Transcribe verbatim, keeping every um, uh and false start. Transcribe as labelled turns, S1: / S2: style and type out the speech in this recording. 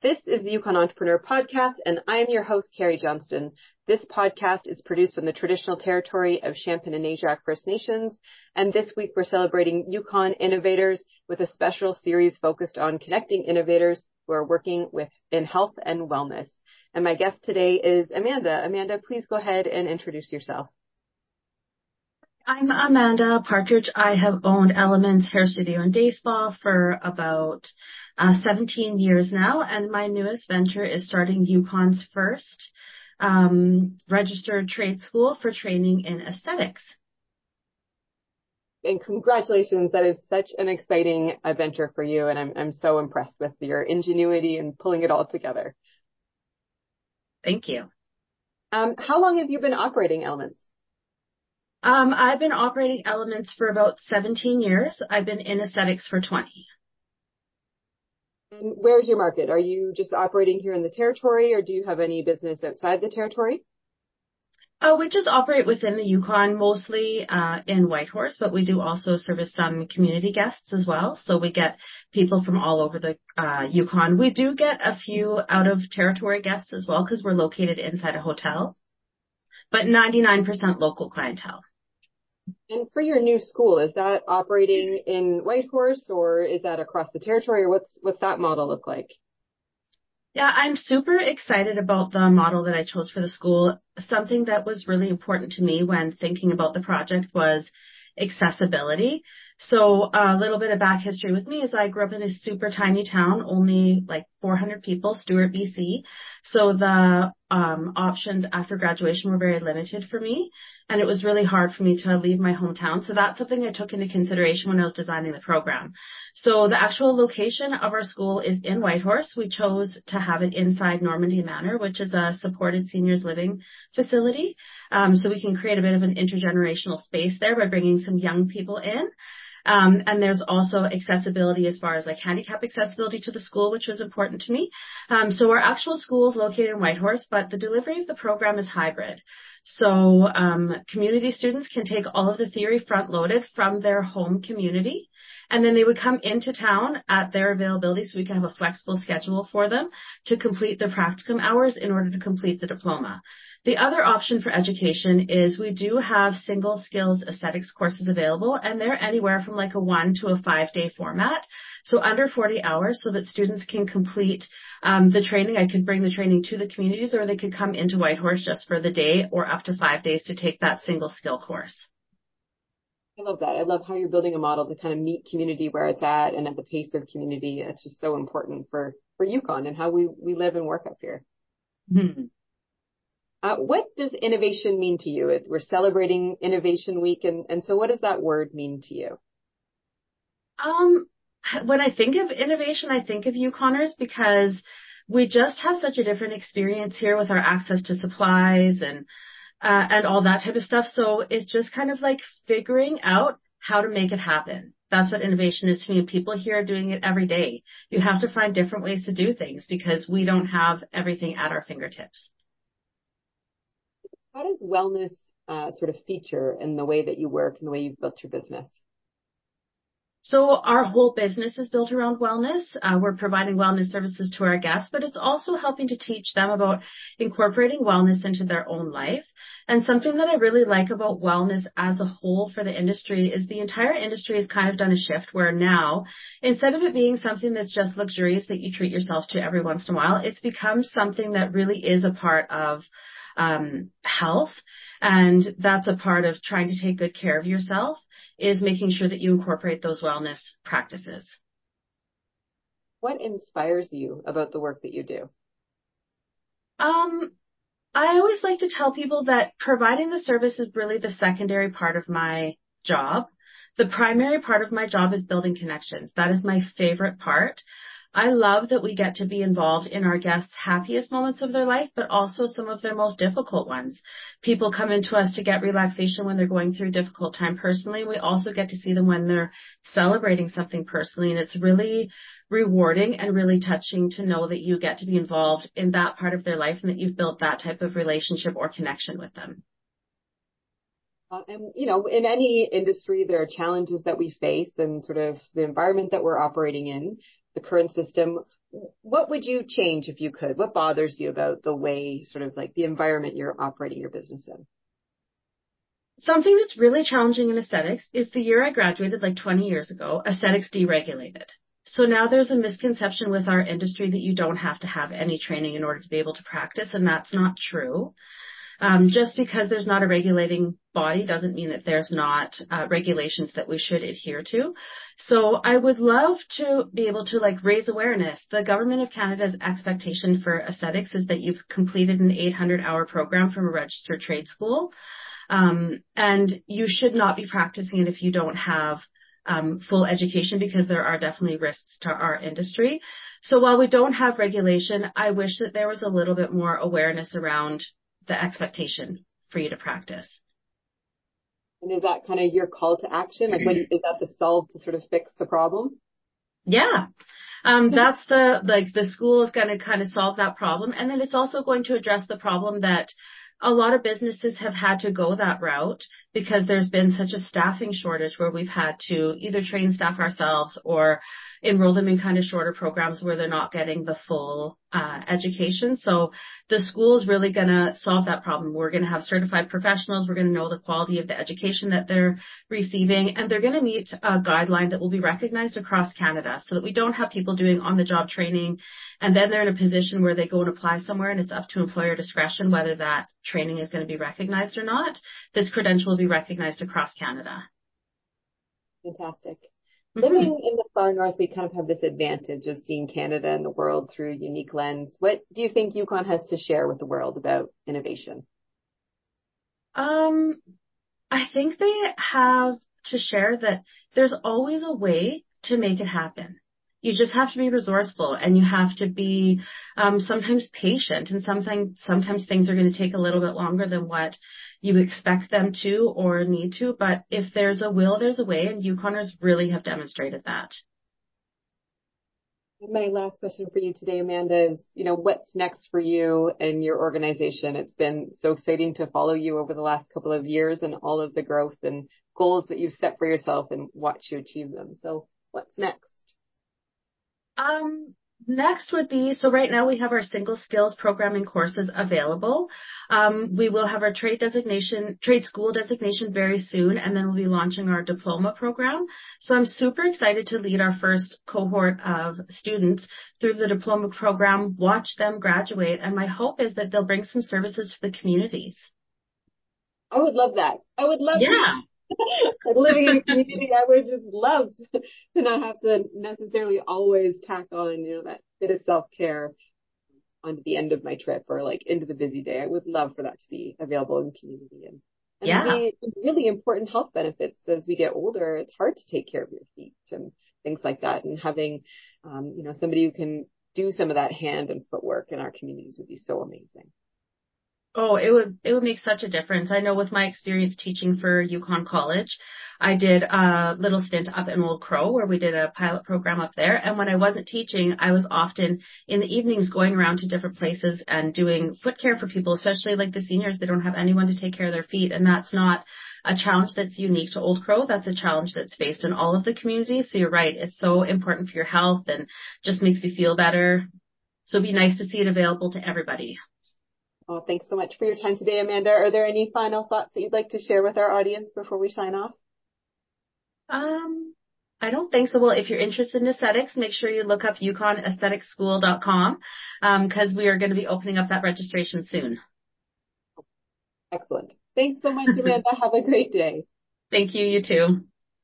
S1: This is the Yukon Entrepreneur Podcast, and I am your host, Carrie Johnston. This podcast is produced on the traditional territory of Champagne-Unaisiac First Nations, and this week we're celebrating Yukon innovators with a special series focused on connecting innovators who are working with in health and wellness. And my guest today is Amanda. Amanda, please go ahead and introduce yourself.
S2: I'm Amanda Partridge. I have owned Elements Hair Studio and Day Spa for about uh, seventeen years now, and my newest venture is starting Yukon's first um, registered trade school for training in aesthetics.
S1: And congratulations, that is such an exciting adventure for you, and I'm I'm so impressed with your ingenuity and pulling it all together.
S2: Thank you.
S1: Um, how long have you been operating Elements?
S2: Um, I've been operating Elements for about seventeen years. I've been in aesthetics for twenty.
S1: And where's your market? Are you just operating here in the territory, or do you have any business outside the territory?
S2: Oh, we just operate within the Yukon, mostly uh, in Whitehorse, but we do also service some community guests as well. So we get people from all over the uh, Yukon. We do get a few out of territory guests as well because we're located inside a hotel, but ninety-nine percent local clientele.
S1: And for your new school, is that operating in Whitehorse, or is that across the territory, or what's what's that model look like?
S2: Yeah, I'm super excited about the model that I chose for the school. Something that was really important to me when thinking about the project was accessibility. So a little bit of back history with me is I grew up in a super tiny town, only like four hundred people, Stewart, B C. So the um, options after graduation were very limited for me. And it was really hard for me to leave my hometown. So that's something I took into consideration when I was designing the program. So the actual location of our school is in Whitehorse. We chose to have it inside Normandy Manor, which is a supported seniors living facility. Um, so we can create a bit of an intergenerational space there by bringing some young people in. Um, and there's also accessibility as far as like handicap accessibility to the school, which was important to me. Um, so our actual school is located in Whitehorse, but the delivery of the program is hybrid. So um, community students can take all of the theory front loaded from their home community, and then they would come into town at their availability so we can have a flexible schedule for them to complete their practicum hours in order to complete the diploma. The other option for education is we do have single skills aesthetics courses available, and they're anywhere from like a one to a five day format. So under forty hours so that students can complete um, the training. I could bring the training to the communities, or they could come into Whitehorse just for the day or up to five days to take that single skill course.
S1: I love that. I love how you're building a model to kind of meet community where it's at and at the pace of community. It's just so important for, for Yukon and how we, we live and work up here.
S2: Hmm.
S1: Uh, what does innovation mean to you? We're celebrating Innovation Week, and, and so what does that word mean to you?
S2: Um, when I think of innovation, I think of Yukoners because we just have such a different experience here with our access to supplies and uh, and all that type of stuff. So it's just kind of like figuring out how to make it happen. That's what innovation is to me. People here are doing it every day. You have to find different ways to do things because we don't have everything at our fingertips.
S1: How does wellness uh, sort of feature in the way that you work and the way you've built your business?
S2: So our whole business is built around wellness. Uh, we're providing wellness services to our guests, but it's also helping to teach them about incorporating wellness into their own life. And something that I really like about wellness as a whole for the industry is the entire industry has kind of done a shift where now, instead of it being something that's just luxurious that you treat yourself to every once in a while, it's become something that really is a part of um, health. And that's a part of trying to take good care of yourself, is making sure that you incorporate those wellness practices.
S1: What inspires you about the work that you do?
S2: Um, I always like to tell people that providing the service is really the secondary part of my job. The primary part of my job is building connections. That is my favorite part. I love that we get to be involved in our guests' happiest moments of their life, but also some of their most difficult ones. People come into us to get relaxation when they're going through a difficult time personally. We also get to see them when they're celebrating something personally, and it's really rewarding and really touching to know that you get to be involved in that part of their life and that you've built that type of relationship or connection with them.
S1: Uh, and, you know, in any industry, there are challenges that we face and sort of the environment that we're operating in, the current system. what would you change if you could? What bothers you about the way, sort of like the environment you're operating your business in?
S2: Something that's really challenging in aesthetics is the year I graduated, like twenty years ago, aesthetics deregulated. So now there's a misconception with our industry that you don't have to have any training in order to be able to practice, and that's not true. Um, just because there's not a regulating body doesn't mean that there's not uh, regulations that we should adhere to. So I would love to be able to like raise awareness. The Government of Canada's expectation for aesthetics is that you've completed an eight hundred hour program from a registered trade school. Um, and you should not be practicing it if you don't have um, full education, because there are definitely risks to our industry. So while we don't have regulation, I wish that there was a little bit more awareness around the expectation for you to practice.
S1: And is that kind of your call to action? Like, what do you, is that the solve to sort of fix the problem?
S2: Yeah. Um, that's the, like, the school is going to kind of solve that problem. And then it's also going to address the problem that a lot of businesses have had to go that route because there's been such a staffing shortage where we've had to either train staff ourselves or enroll them in kind of shorter programs where they're not getting the full uh, education. So the school is really going to solve that problem. We're going to have certified professionals. We're going to know the quality of the education that they're receiving, and they're going to meet a guideline that will be recognized across Canada so that we don't have people doing on-the-job training and then they're in a position where they go and apply somewhere and it's up to employer discretion whether that training is going to be recognized or not. This credential will be recognized across Canada.
S1: Fantastic.
S2: Mm-hmm.
S1: Living in the far north, we kind of have this advantage of seeing Canada and the world through a unique lens. What do you think Yukon has to share with the world about innovation?
S2: Um, I think they have to share that there's always a way to make it happen. You just have to be resourceful, and you have to be um, sometimes patient, and sometimes sometimes things are going to take a little bit longer than what you expect them to or need to. But if there's a will, there's a way, and Yukoners really have demonstrated that.
S1: My last question for you today, Amanda, is, you know, what's next for you and your organization? It's been so exciting to follow you over the last couple of years and all of the growth and goals that you've set for yourself and watch you achieve them. So what's next?
S2: Um, next would be, so right now we have our single skills programming courses available. Um, we will have our trade designation, trade school designation very soon, and then we'll be launching our diploma program. So I'm super excited to lead our first cohort of students through the diploma program, watch them graduate, and my hope is that they'll bring some services to the communities.
S1: I would love that. I would love
S2: Yeah.
S1: living in a community. I would just love to not have to necessarily always tack on, you know, that bit of self-care onto the end of my trip or like into the busy day. I would love for that to be available in the community, and, and
S2: Yeah.
S1: the really important health benefits as we get older. It's hard to take care of your feet and things like that. And having, um, you know, somebody who can do some of that hand and footwork in our communities would be so amazing.
S2: Oh, it would, it would make such a difference. I know with my experience teaching for Yukon College, I did a little stint up in Old Crow where we did a pilot program up there. And when I wasn't teaching, I was often in the evenings going around to different places and doing foot care for people, especially like the seniors. They don't have anyone to take care of their feet. And that's not a challenge that's unique to Old Crow. That's a challenge that's faced in all of the communities. So you're right. It's so important for your health and just makes you feel better. So it'd be nice to see it available to everybody.
S1: Oh, thanks so much for your time today, Amanda. Are there any final thoughts that you'd like to share with our audience before we sign off?
S2: Um, I don't think so. Well, if you're interested in aesthetics, make sure you look up yukon aesthetics school dot com um, because we are going to be opening up that registration soon.
S1: Excellent. Thanks so much, Amanda. Have a great day.
S2: Thank you. You too.